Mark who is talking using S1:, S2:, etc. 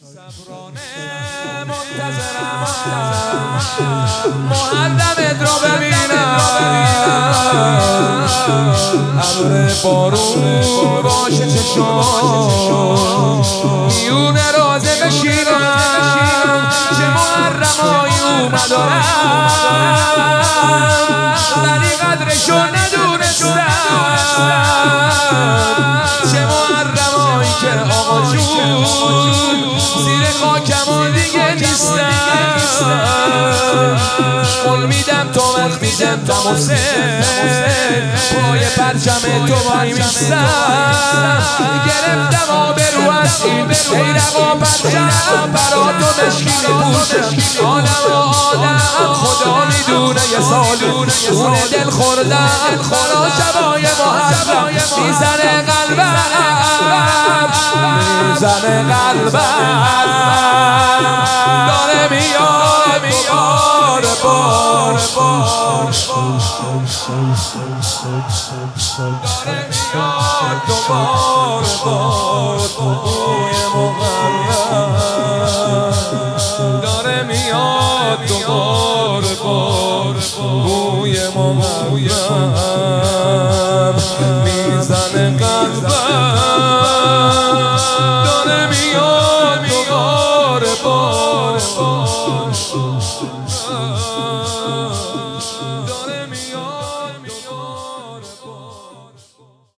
S1: صبرانه منتظرم محرمت رو ببینم ابر بارون باشه چشم میونه روزه بشینم چه محرمایی اومدارم ولی قدرشو ندونستم چه محرمایی که آقا جون زیر خاکم و دیگه نیستم قول میدم تو وقتی زندم و پای پرچم تو وای میستم گرفتم آبرو از این بیرق و پرچم برا تو مشکی میپوشم آدم و آدم خدا میدونه یه سالونه خونه دل خوردم برا شبای محرم میزنه قلبم میزنه قلبم داره میاد بار داره میاد بار بوی محرم داره میاد بار بوی محرم